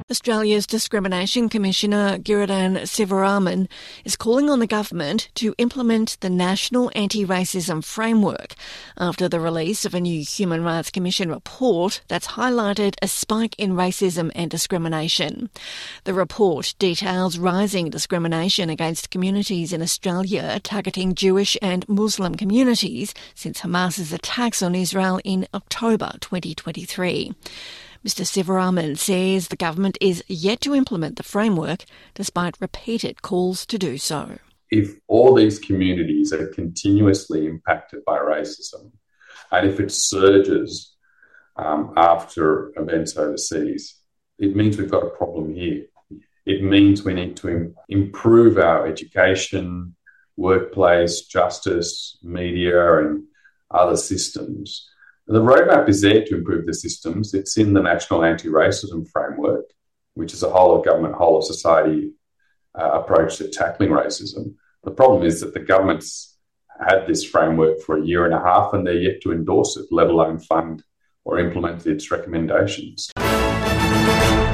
Australia's Discrimination Commissioner Giridhan Sivaraman is calling on the government to implement the National Anti-Racism Framework after the release of a new Human Rights Commission report that's highlighted a spike in racism and discrimination. The report details rising discrimination against communities in Australia targeting Jewish and Muslim communities since Hamas's attacks on Israel in October 2023. Mr Sivaraman says the government is yet to implement the framework despite repeated calls to do so. If all these communities are continuously impacted by racism, and if it surges after events overseas, it means we've got a problem here. It means we need to improve our education, workplace, justice, media and other systems. The roadmap is there to improve the systems. It's in the National Anti-Racism Framework, which is a whole-of-government, whole-of-society approach to tackling racism. The problem is that the government's had this framework for a year and a half and they're yet to endorse it, let alone fund or implement its recommendations.